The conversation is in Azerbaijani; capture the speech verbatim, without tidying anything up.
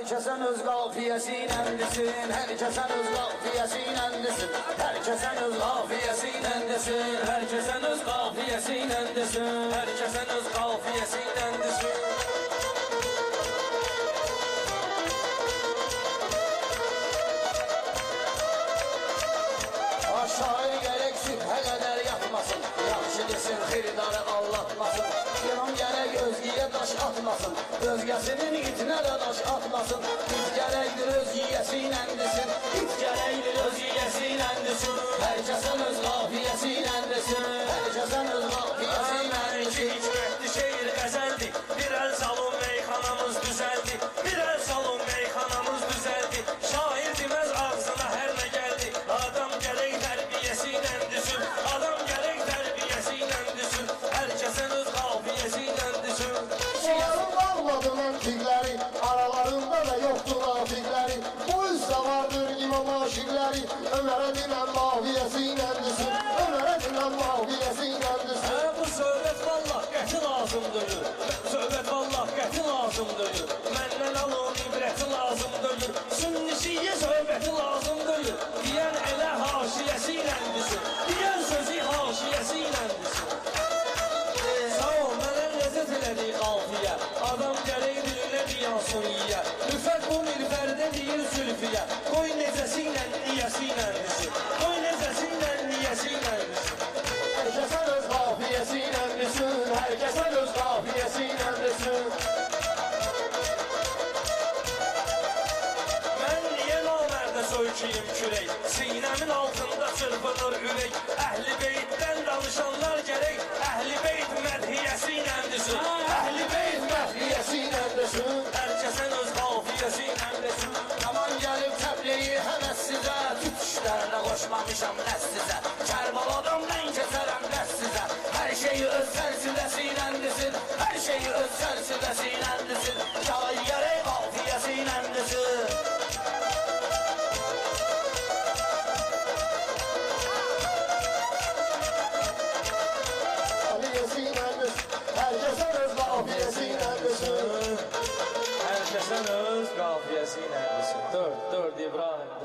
Herkesin öz qafiyəsiyle desin, herkesin öz qafiyəsiyle desin, herkesin öz qafiyəsiyle desin, herkesin öz qafiyəsiyle desin, herkesin öz qafiyəsiyle desin. Aşağı gerek sübhə qədər yatmasın, yaxşı desin, xiridarı allatmasın. İmam gerek özgüye daş atmasın, özgəsinin itinə də daş atmasın. İt gerekdir öz yiyəsiyle desin, it gerekdir öz yiyəsiyle desin, herkesin öz qafiyəsiyle desin, herkesin öz qafiyəsiyle desin. Hikmətli şeir qəzəldi, bir əl salon meyxanamız düzəldi, bir əl salon meyxanamız düzəldi. Şair deməz ağzına hər nə gəldi, adam gərək tərbiyəsiyle düzün, adam gərək tərbiyəsiyle düzün, herkesin öz qafiyəsiyle düzün. Onların bağladı məntiqləri, aralarında da yoxdur nafiqləri. Bu üstə vardır imam aşiqləri, Ömərə dinən maviyəsiyle düzün, Ömərə dinən maviyəsiyle düzün. Bu söhbət vallah qəti lazımdır, söhbət vallah qəti lazımdır. Məndən alın ibrəti lazımdır, sünnisiyə söhbəti lazımdır. Deyən elə haşiyəsiyle düzün, deyən sözü haşiyəsiyle düzün. Sağ ol, mənə ləzzət elədi qafiyə, adam gərək dilinə diyansın yiyə. Rüfət bu mirfərdə deyir zülfiyə, qoy necəsiyle niyəsiyle düzün, qoy necəsiyle niyəsiyle düzün. Herkesin öz qafiyəsiyle düzün, herkesin öz qafiyəsiyle düzün. Mən niyə namərdə söykəyim kürək, sinəmin altında çırpınır ürək. Əhli beytdən danışanlar gərək, əhli beyt mədhiyəsiyle düzün, əhli beyt Mədhiyəsiyle düzün. herkesin öz qafiyəsiyle düzün. Aman gəlib təbliği həvəs sizə, tüt işlərlə qoşmamışam nəs sizə, Kərbaladan mən keçərəm dəs sizə. Hər şeyi öz sərsidəsiyle desin, hər şeyi öz sərsidəsiyle desin, şair gərək qafiyəsiyle desin. Qafiyəsiyle düzün, herkesin öz qafiyəsiyle düzün. Herkesin öz qafiyəsiyle düzün. Dörd, dörd İbrahim.